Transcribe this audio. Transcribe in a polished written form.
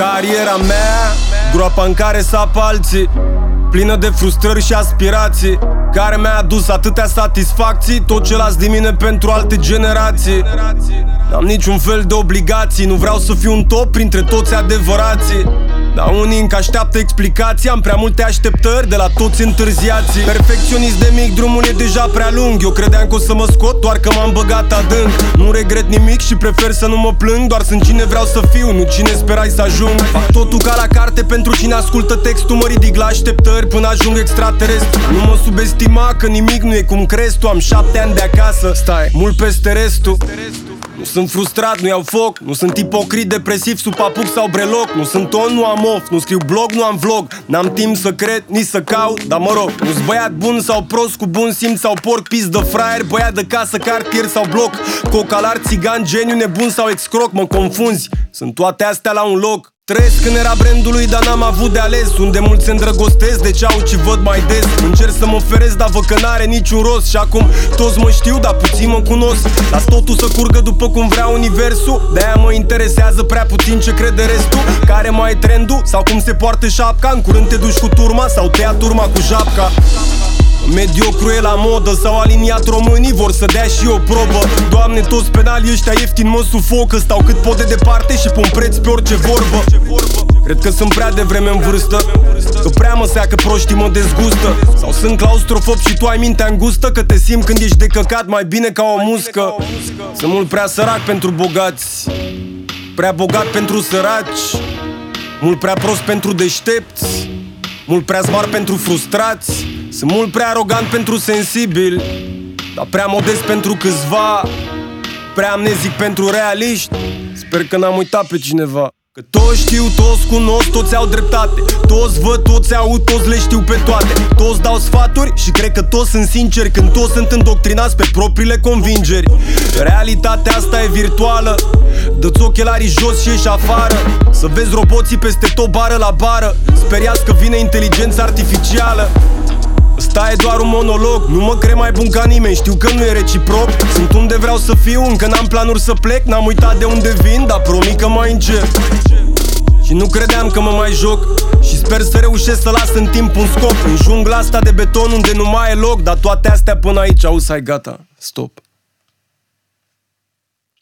Cariera mea, groapa în care sapă alții, plină de frustrări și aspirații, care mi-a adus atâtea satisfacții. Tot ce las din mine pentru alte generații. N-am niciun fel de obligații, nu vreau să fiu un top printre toți adevărații. Dar unii încă așteaptă explicații, am prea multe așteptări de la toți întârziații. Perfecționist de mic, drumul e deja prea lung. Eu credeam că o să mă scot, doar că m-am băgat adânc. Nu regret nimic și prefer să nu mă plâng, doar sunt cine vreau să fiu, nu cine sperai să ajung. Fac totul ca la carte pentru cine ascultă textul. Mă ridic la așteptări până ajung extraterestru. Nu mă subestima că nimic nu e cum crezi tu. Am 7 ani de acasă, stai mult peste restul. Nu sunt frustrat, nu iau foc. Nu sunt ipocrit, depresiv, sub papuc sau breloc. Nu sunt on, nu am off. Nu scriu blog, nu am vlog. N-am timp să cred, nici să caut. Dar mă rog, nu-s băiat bun sau prost, cu bun simț sau porc, pis de fraier, băiat de casă, cartier sau bloc, cocalar, țigan, geniu, nebun sau excroc. Mă confunzi, sunt toate astea la un loc. Trăiesc în era brandului, dar n-am avut de ales. Unde mulți se îndrăgostesc de ce au ce văd mai des. Încerc să mă feresc, dar văd că n-are niciun rost. Și acum toți mă știu, dar puțin mă cunosc. Las totul să curgă după cum vrea universul. De-aia mă interesează prea puțin ce crede restul. Care mai e trendul sau cum se poartă șapca. În curând te duci cu turma sau te ia turma cu japca. Mediocru e la modă, s-au aliniat românii, vor să dea și o probă. Doamne, toți penalii ăștia ieftin mă sufocă. Stau cât pot de departe și pun preț pe orice vorbă. Cred că sunt prea devreme în vârstă, că prea mă seacă, proștii mă dezgustă. Sau sunt claustrofob și tu ai mintea îngustă, că te simți când ești decăcat mai bine ca o muscă. Sunt mult prea sărac pentru bogați, prea bogat pentru săraci, mult prea prost pentru deștepți, mult prea smart pentru frustrați. Sunt mult prea arogant pentru sensibil, dar prea modest pentru câțiva, prea amnezic pentru realiști. Sper că n-am uitat pe cineva. Că toți știu, toți cunosc, toți au dreptate. Toți văd, toți aud, toți le știu pe toate. Toți dau sfaturi și cred că toți sunt sinceri când toți sunt îndoctrinați pe propriile convingeri. Realitatea asta e virtuală, dă-ți ochelarii jos și ieși afară. Să vezi roboții peste tot, bară la bară. Speriați că vine inteligența artificială. Ăsta e doar un monolog, nu mă cred mai bun ca nimeni, știu că nu e reciproc. Sunt unde vreau să fiu, încă n-am planuri să plec. N-am uitat de unde vin, dar promit că mai încep. Și nu credeam că mă mai joc și sper să reușesc să las în timp un scop. În jungla asta de beton unde nu mai e loc, dar toate astea până aici, auzi, hai gata, stop.